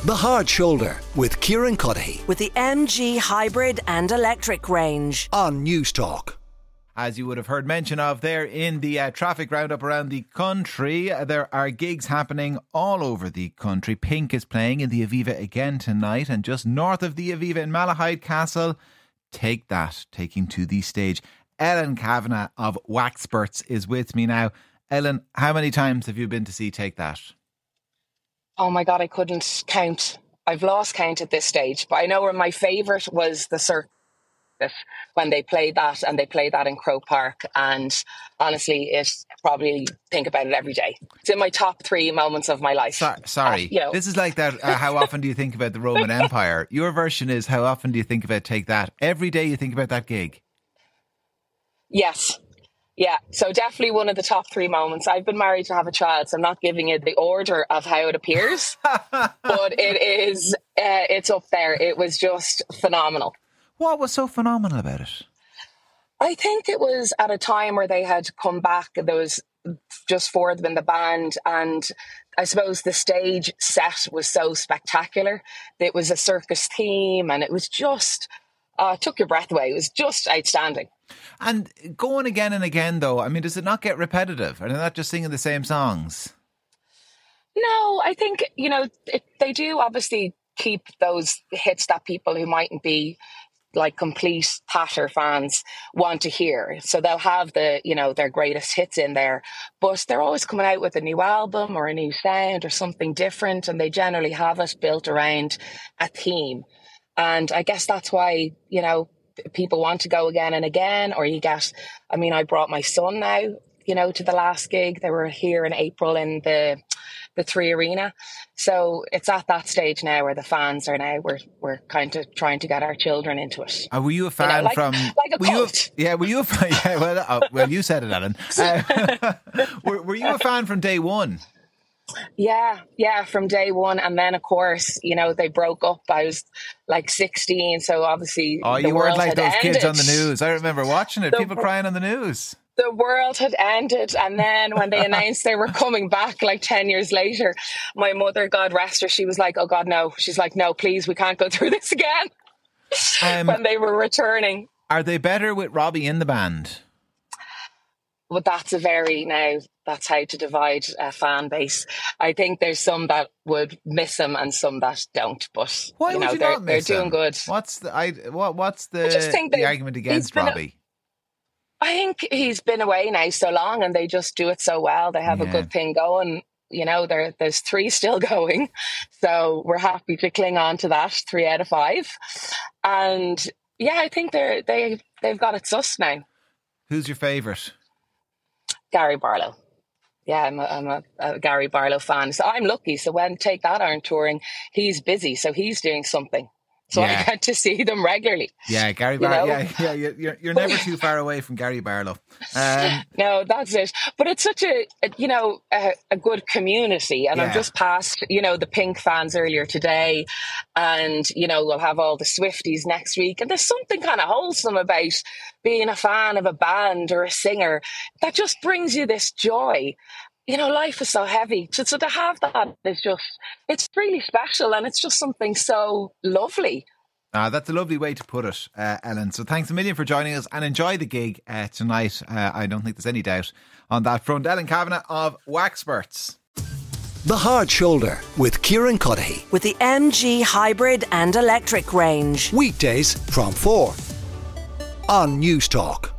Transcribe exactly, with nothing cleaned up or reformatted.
The Hard Shoulder with Kieran Cuddihy with the M G hybrid and electric range on News Talk. As you would have heard mention of there in the uh, traffic roundup around the country, uh, there are gigs happening all over the country. Pink is playing in the Aviva again tonight, and just north of the Aviva in Malahide Castle, Take That, taking to the stage. Ellen Kavanagh of Waxperts is with me now. Ellen, how many times have you been to see Take That? Oh my God, I couldn't count. I've lost count at this stage, but I know where my favourite was the Circus when they played that, and they played that in Croke Park, and honestly it probably think about it every day. It's in my top three moments of my life. So, sorry, uh, you know. This is like that uh, how often do you think about the Roman Empire? Your version is how often do you think about Take That? Every day you think about that gig? Yes. Yeah, so definitely one of the top three moments. I've been married to have a child, so I'm not giving it the order of how it appears, but it is, uh, it's up there. It was just phenomenal. What was so phenomenal about it? I think it was at a time where they had come back. There was just four of them in the band, and I suppose the stage set was so spectacular. It was a circus theme, and it was just, uh, took your breath away. It was just outstanding. And going again and again, though, I mean, does it not get repetitive? Are they not just singing the same songs? No, I think, you know, it, they do obviously keep those hits that people who mightn't be like complete Patter fans want to hear. So they'll have the, you know, their greatest hits in there, but they're always coming out with a new album or a new sound or something different. And they generally have it built around a theme. And I guess that's why, you know, people want to go again and again, or you get, I mean, I brought my son now, you know, to the last gig. They were here in April in the the Three Arena. So it's at that stage now where the fans are now, we're we're kind of trying to get our children into it. Uh, were you a fan you know, like, from... Like a were cult. You a, yeah, were you a fan... Yeah, well, uh, well, you said it, Ellen. Uh, were, were you a fan from day one? Yeah, yeah, from day one. And then, of course, you know, they broke up. I was like sixteen, so obviously Oh, the you weren't world like had those ended. kids on the news. I remember watching it, The people wor- crying on the news. The world had ended, and then when they announced they were coming back like ten years later, my mother, God rest her, she was like, oh God, no. She's like, no, please, we can't go through this again. Um, when they were returning. Are they better with Robbie in the band? Well, that's a very, now, that's how to divide a fan base. I think there's some that would miss him and some that don't, but Why you would know, you they're, not miss they're doing him? good. What's the, I, what, what's the, I just think the they- argument against been a- Robbie? I think he's been away now so long, and they just do it so well. They have Yeah. a good thing going. You know, there there's three still going. So we're happy to cling on to that, three out of five. And yeah, I think they're, they, they've got it sus now. Who's your favourite? Gary Barlow. Yeah, I'm a, I'm a, a Gary Barlow fan. So I'm lucky. So when Take That aren't touring, he's busy. So he's doing something. So Yeah. I get to see them regularly. Yeah, Gary You Barlow. know? Yeah, yeah, you're, you're never too far away from Gary Barlow. Um, No, that's it. But it's such a, a you know, a, a good community. And Yeah. I'm just past, you know, the Pink fans earlier today. And, you know, we'll have all the Swifties next week. And there's something kind of wholesome about being a fan of a band or a singer that just brings you this joy. You know, life is so heavy. So, so to have that is just, it's really special, and it's just something so lovely. Ah, that's a lovely way to put it, uh, Ellen. So thanks a million for joining us, and enjoy the gig uh, tonight. Uh, I don't think there's any doubt on that front. Ellen Kavanagh of Waxperts. The Hard Shoulder with Kieran Cuddihy. with the M G hybrid and electric range. Weekdays from four on News Talk.